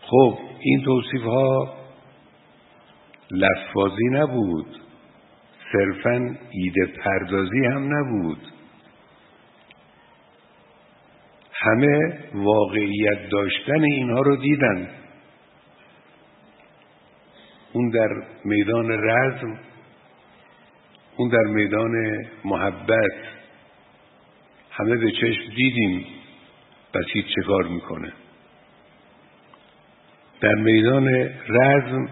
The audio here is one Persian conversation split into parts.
خب این توصیف ها لفاظی نبود، صرفاً ایده پردازی هم نبود، همه واقعیت داشتن اینها رو دیدن. اون در میدان رزم، اون در میدان محبت، همه به چشم دیدیم بسیج چه کار میکنه. در میدان رزم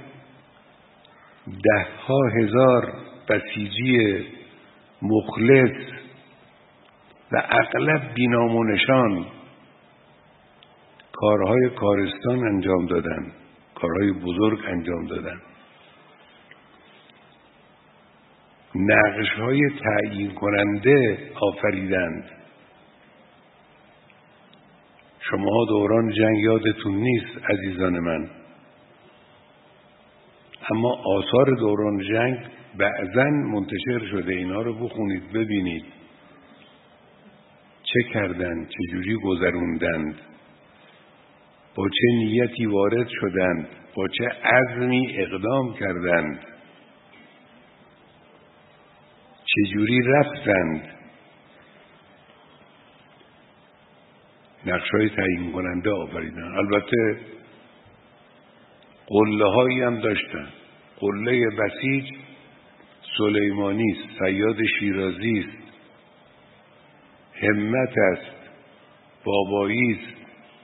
10,000 بسیجی مخلص و اغلب بی‌نام و نشان کارهای کارستان انجام دادن، کارهای بزرگ انجام دادن، نقش‌های تعیین کننده آفریدند. شما دوران جنگ یادتون نیست عزیزان من، اما آثار دوران جنگ بعضاً منتشر شده، اینا رو بخونید ببینید چه کردند، چه جوری گذروندند، با چه نیتی وارد شدند، با چه عزمی اقدام کردند، چه جوری رفتند. نقش‌های تعیین کننده آفریدن. البته قله‌هایی هم داشتن. قله بسیج سلیمانی است، صیاد شیرازی است، همت است، بابایی است.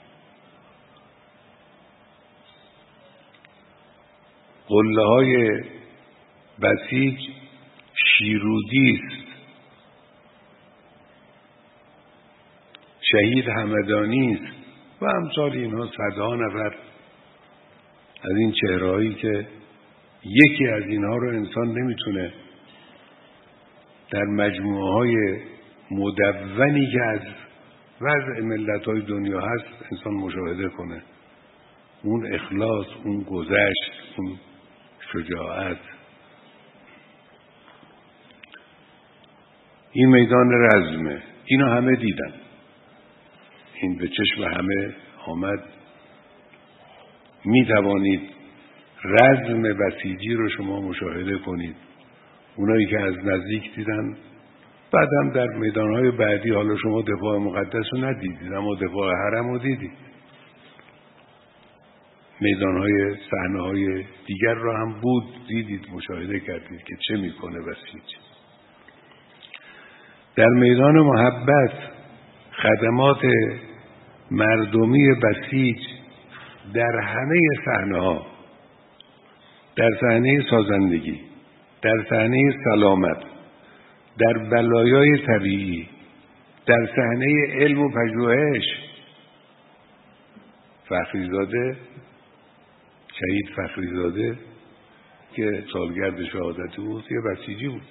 قله‌های بسیج شیرودی است، شهید همدانی است و امثال اینها. صدها نفر از این چهرهایی که یکی از اینها رو انسان نمیتونه در مجموعه‌های مدونی که از وضع ملت‌های دنیا هست انسان مشاهده کنه. اون اخلاص، اون گذشت، اون شجاعت. این میدان رزمه، اینو همه دیدن، این به چشم همه آمد. می توانید رزم بسیجی رو شما مشاهده کنید، اونایی که از نزدیک دیدن. بعد هم در میدانهای بعدی، حالا شما دفاع مقدس رو ندیدید اما دفاع حرم رو دیدید، میدانهای صحنه‌های دیگر رو هم بود، دیدید، مشاهده کردید که چه میکنه بسیج. در میدان محبت خدمات مردمی بسیج در همه صحنه‌ها، در صحنه سازندگی، در صحنه سلامت، در بلایای طبیعی، در صحنه علم و پژوهش، فخریزاده، شهید فخریزاده که سالگرد شهادت بود یه بسیجی بود.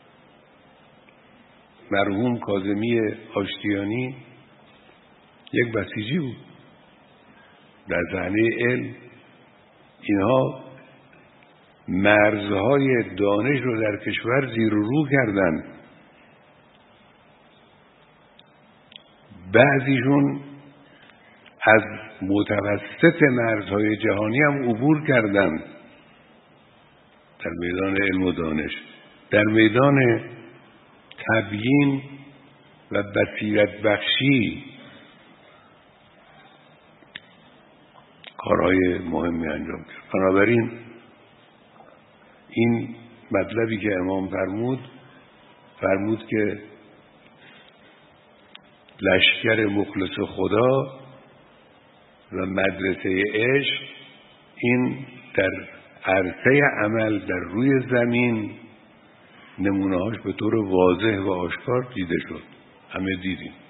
مرحوم کاظمی آشتیانی یک بسیجی بود. در صحنه علم اینها مرزهای دانش رو در کشور زیر و رو کردن. بعضیشون از متوسط مرزهای جهانی هم عبور کردن در میدان علم و دانش. در میدان تبیین و بصیرت بخشی کارهای مهمی انجام کرد. بنابراین این مطلبی که امام فرمود که لشکر مخلص خدا و مدرسه عشق، این در عرصه عمل در روی زمین نمونه‌هاش به طور واضح و آشکار دیده شد، همه دیدیم.